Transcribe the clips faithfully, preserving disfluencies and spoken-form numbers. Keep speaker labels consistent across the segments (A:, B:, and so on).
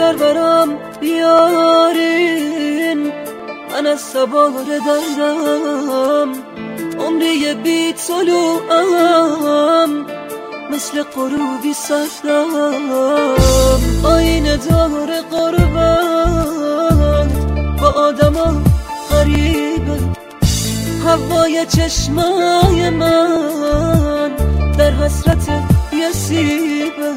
A: خنجر برام بیارین، من از سوار دردم عمری بی طلوعم، مثل غروبی سردم. آینه دار قربت با آدما غریبه، هوای چشمای من در حسرت یه سیبه.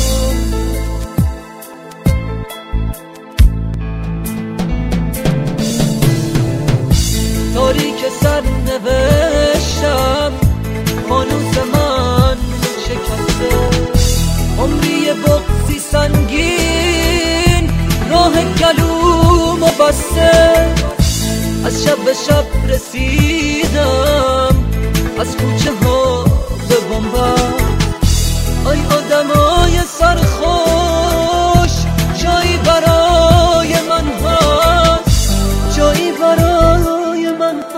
A: تاریک سر نوشتم هنوز من شکسته، عمری بغضی سنگین راه گلومو بسته. از شب به شب رسیدم از کوچه ها به بنبست. آی آدمای سرخوش جایی برای من هست، جایی برای من هست.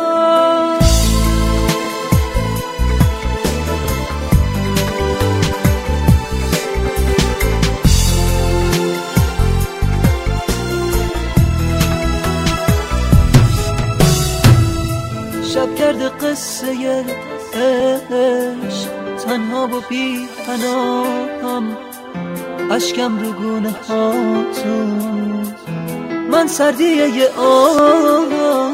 A: شب کرده قصه عشق، تنها و بی پناهم، اشکم رو گونه هاتون، من سردیه یه آه.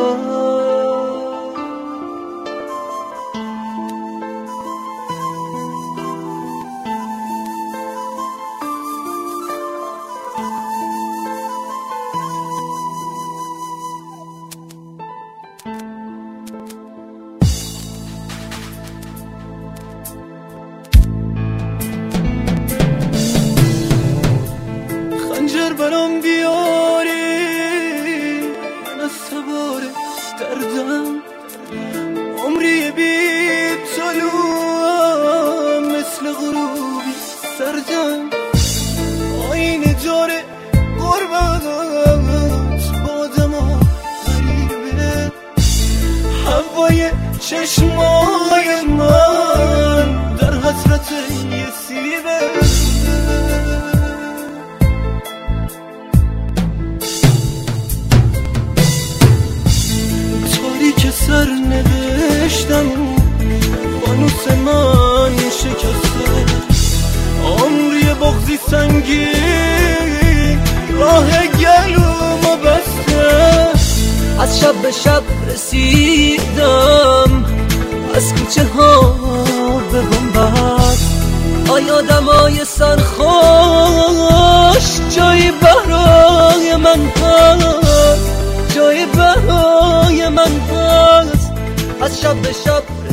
A: خنجر برام بیاری، من از سوار دردم عمری بی طلوعم، مثل غروبی سردم. آینه دار قربت با آدما غریبه، هوای چشمای من در حسرت یه سیبه. سر نوشتم فانوس من شکسته، عمری بغضی سنگین راه گلومو بسته. از شب به شب رسیدم از کوچه ها به بنبست. آی آدمای سرخوش جایی برای من هست، جایی برای من هست. از شب به شب